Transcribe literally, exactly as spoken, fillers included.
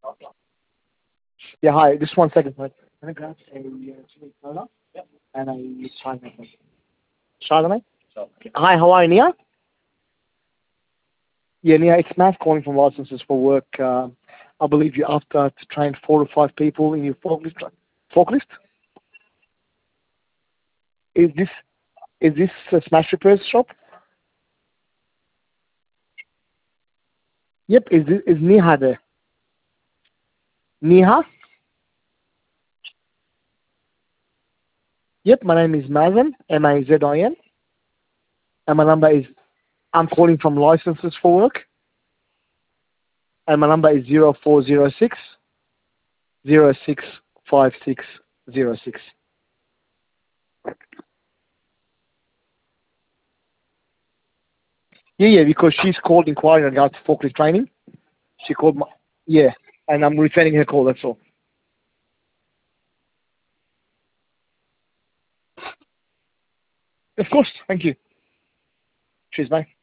Yeah, hi. Just one second, mate. Can I grab a uh, chili cola and a chai, mate? Chai, mate? Hi, how are you, Nia? Yeah, Nia, it's Matt calling from Licenses for Work. Uh, I believe you're after to train four to five people in your forklift. Forklift? Is this is this a Smash Repairs shop? Yep. Is this, is Neha there? Neha? Yep. My name is Mazin. M A Z I N. And my number is. I'm calling from Licenses for Work. And my number is zero four zero six zero six five six zero six. Yeah, yeah. Because she's called inquiring regards to forklift training. She called my. Yeah. And I'm returning her call. That's all. Of course. Thank you. Cheers, mate.